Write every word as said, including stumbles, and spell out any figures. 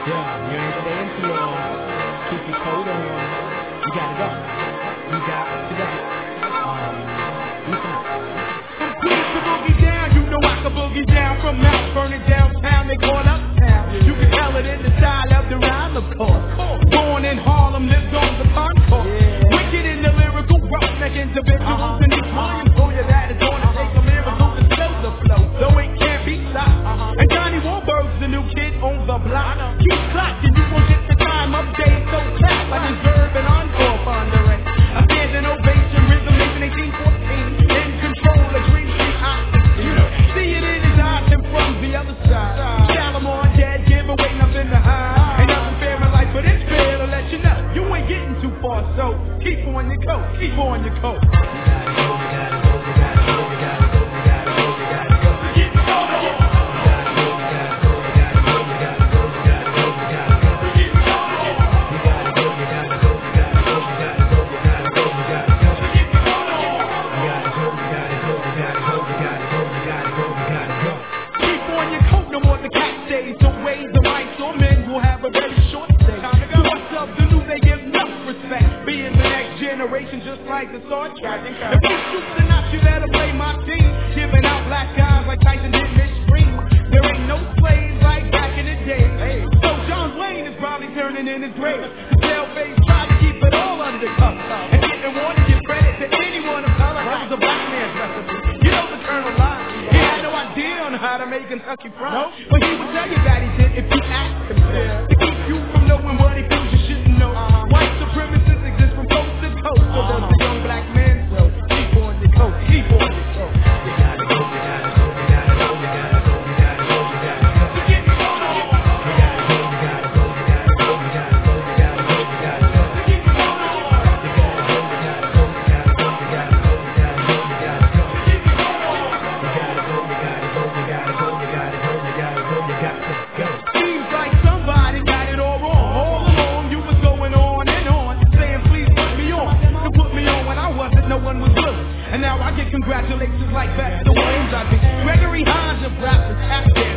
Yeah, you ain't staying too long. Keep your coat on. You gotta go. You got to go. Um, listen up. From Queens to Boogie Down, you know I can boogie down. From Mount Vernon downtown, they call uptown. You can tell it in the style of the rhyme, of course. Born in Harlem, lived on the concourse. Wicked in the lyrical, roughneck individuals. And these Williams, oh yeah, that is gonna take a miracle to slow the flow. Though it can't be stopped. And Johnny Wahlberg's the new kid on the block. Keep clocking, you won't get the time update. So clap, I deserve an encore pondering. A standing ovation, rhythm nation eighteen fourteen. In control of Dream Street Optics. You know, see it in his eyes and from the other side. Shalimar dead, give away nothing to hide. Ain't nothing fair in life, but it's fair to let you know you ain't getting too far. So keep on your coat, keep on your coat. Just like the Star Trek. The big troops are not, you better play my team. Giving out black eyes like Tyson did Mitch Green. There ain't no slaves like back in the day. Hey. So John Wayne is probably turning in his grave. The tailface tried to keep it all under cover. And didn't want to give credit to anyone of color. That was a black man's recipe. You know the Colonel lied. He had no idea on how to make Kentucky fried. Nope. But he would tell you that he did if you asked him to. Yeah. To keep you from knowing what he feels you shouldn't know. Uh-huh. White supremacists exist from coast to coast. So does the young black man, so keep on your coat, keep on your coat. You gotta go, you gotta go, you gotta go, you gotta go, you gotta go, you gotta go. To get me on. You gotta go, you gotta go, you gotta go, you gotta go, you gotta go, you gotta go. To get me on. You gotta go, you gotta go, you gotta go, you gotta go, you gotta go, you gotta go. To get me on. You gotta go, you gotta go, you gotta go, you gotta go, you gotta go, you got to go. Seems like somebody got it all wrong. All along you was going on and on, saying please put me on. To put me on when I wasn't, no one was willing. And now I get congratulations like back to the Waynes I think. Gregory Hines of rappers out there.